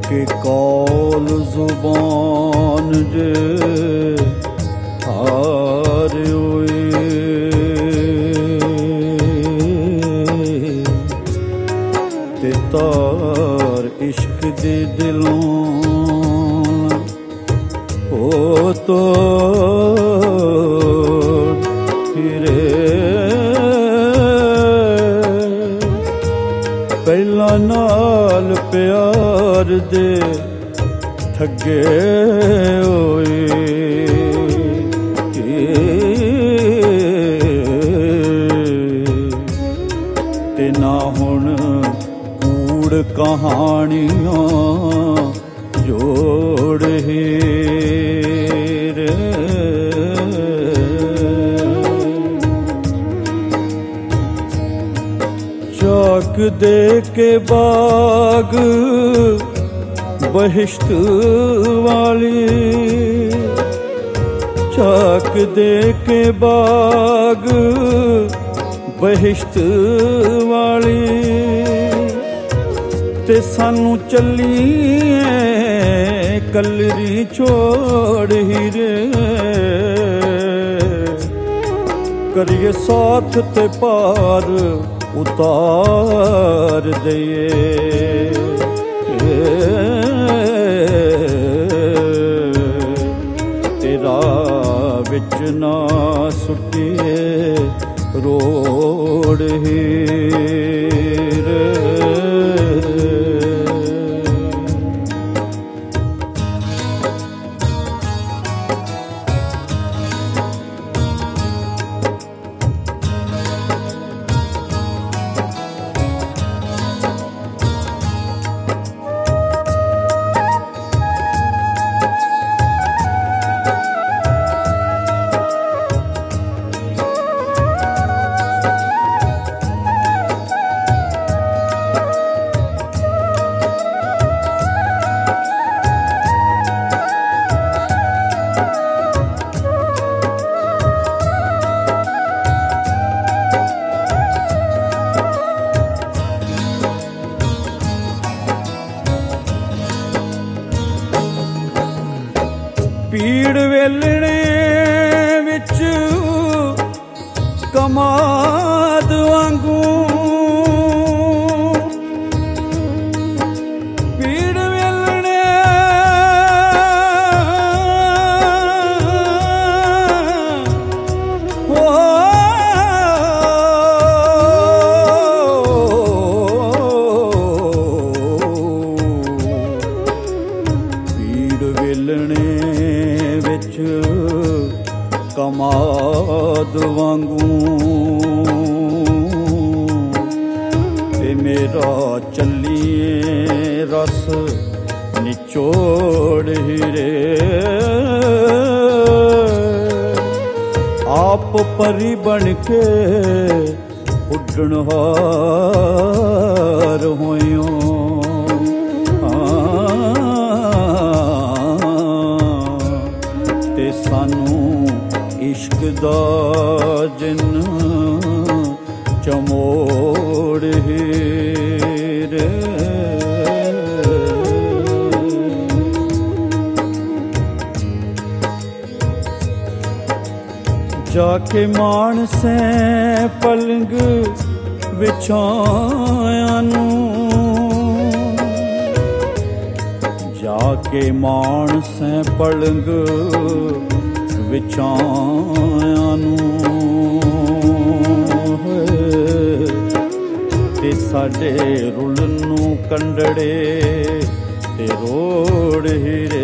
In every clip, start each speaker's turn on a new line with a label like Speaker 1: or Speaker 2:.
Speaker 1: कि कौल जुबान जे हार होए ते तार इश्क दे दिलों हो तो फिरे पहला नाल प्यार दे ठगे होए ते ना हुण कूड़ कहानियां जोड़ हीर चाक दे के बाग बहिश्त वाली चाक दे के बाग बहिश्त वाली ते सानू चलिए कलरी छोड़ हीरे करिए साथ ते पार उतार दइए तेरा विच ना सुटिए रोड़ हीर पीड़ वेलणे विच कमाद वांगू पीड़ वेलणे हो पीड़ वेलणे कमाद वांगू ते मेरा चलिए रस निचोड़ हीरे आप परी बन के उड्डण हार होयो ते सानू इश्क दा जिन चमोड़ हीर जाके मानसे पलंग विछाया नू जाके मानसे पलंग विछाया नू ते साडे रुल नू कंडड़े ते रोड़ हीरे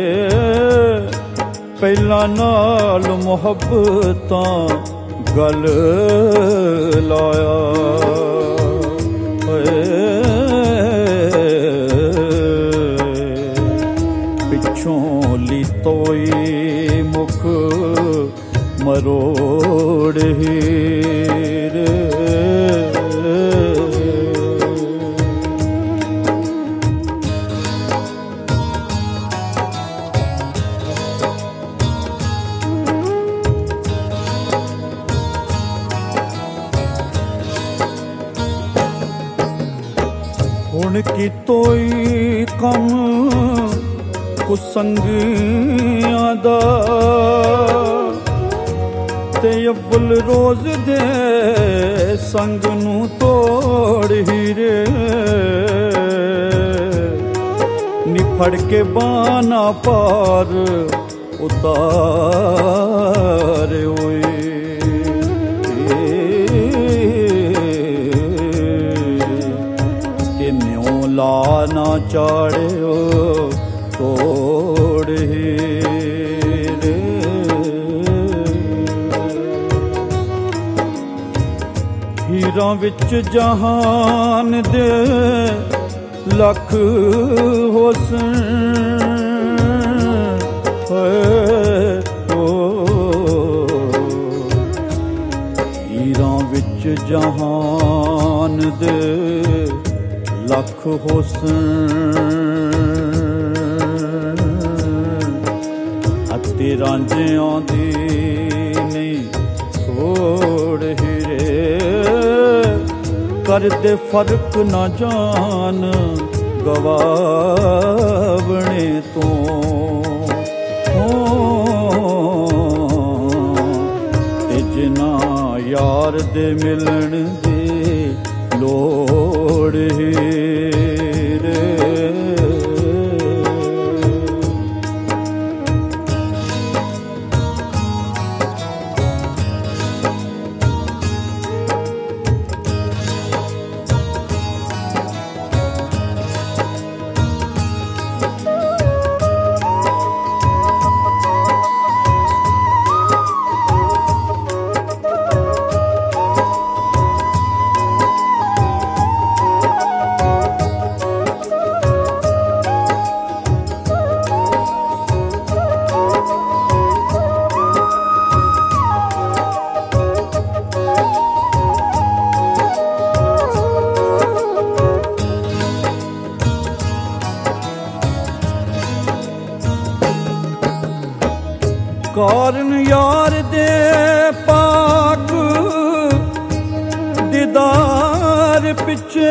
Speaker 1: पहला नाल मुहब्बतां गल लाया पिछों लितोई मुख मरोड़ हीर ਹੁਣ ਕੀਤੋਈ ਕੰਮ ਕੁਸੰਗੀਆਂ ਦਾ ਤੇ ਅਵਲ ਰੋਜ਼ ਦੇ ਸੰਗ ਨੂੰ ਤੋੜ ਹੀਰੇ ਨੀ ਫੜ ਕੇ ਬਾਨਾ ਪਾਰ ਉਤਾਰ ਓਏ ਤੇ ਨਿਉ ਲਾ ਨਾ ਚਾੜਿਓ ਤੋੜ ਹੀਰੇ ਹੀਰਾਂ ਵਿੱਚ ਜਹਾਨ ਦੇ ਲੱਖ ਹੁਸਨ ਹੀਰਾਂ ਵਿੱਚ ਜਹਾਨ ਦੇ ਲੱਖ ਹੁਸਨ ਅਤੇ ਰਾਂਝਿਆਂ ਦੀ ਨਹੀਂ ਥੋੜ ਹੀਰੇ ਕਰਦੇ ਫਰਕ ਨਾ ਜਾਣ ਗਵਾਵਣੇ ਤੋਂ ਤੇ ਜਿਨਾ ਯਾਰ ਦੇ ਮਿਲਣ ਦੀ ਲੋੜ ਹੀਰੇ ਕਾਰਨ ਯਾਰ ਦੇ ਪਾਕ ਦੀਦਾਰ ਪਿੱਛੇ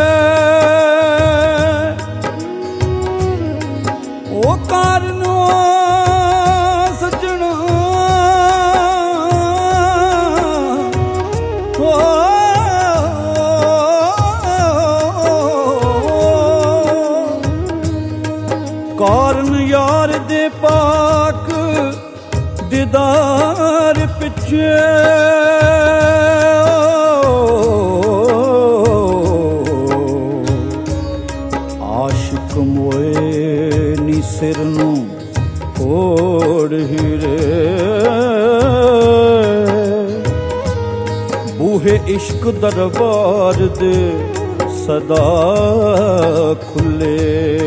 Speaker 1: ਉਹ ਕਾਰਨ ਸਜਣਾ ਕਾਰਨ ਯਾਰ ਦੇ ਪਾਕ ਦੀਦਾਰ ਪਿੱਛੇ ਆਸ਼ਿਕ ਮੋਏ ਨੀ ਸਿਰ ਨੂੰ ਫੋੜ ਹੀਰੇ ਬੂਹੇ ਇਸ਼ਕ ਦਰਬਾਰ ਦੇ ਸਦਾ ਖੁੱਲੇ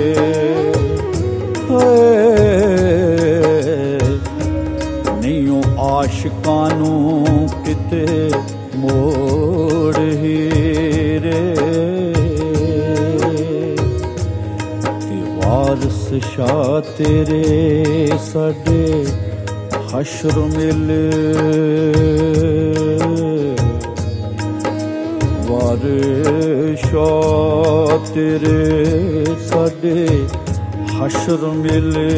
Speaker 1: ਆਸ਼ਿਕਾਂ ਨੂੰ ਕਿਤੇ ਮੋੜ ਹੀਰੇ ਤੇ ਵਾਰਸ ਸ਼ਾਹ ਤੇਰੇ ਸਾਡੇ ਹਸ਼ਰ ਮਿਲੇ ਵਾਰਸ ਸ਼ਾਹ ਤੇਰੇ ਸਾਡੇ ਹਸ਼ਰ ਮਿਲੇ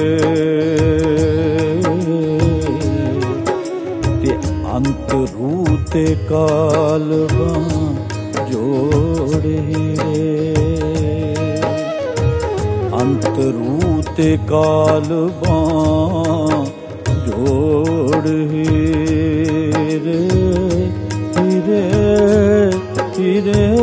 Speaker 1: ਅੰਤ ਰੂਹ ਤੇ ਕਾਲਬਾਂ ਜੋੜੇ ਅੰਤ ਰੂਹ ਤੇ ਕਾਲਬਾਂ ਜੋੜ ਹੀਰੇ ਹੀਰੇ ਹੀਰੇ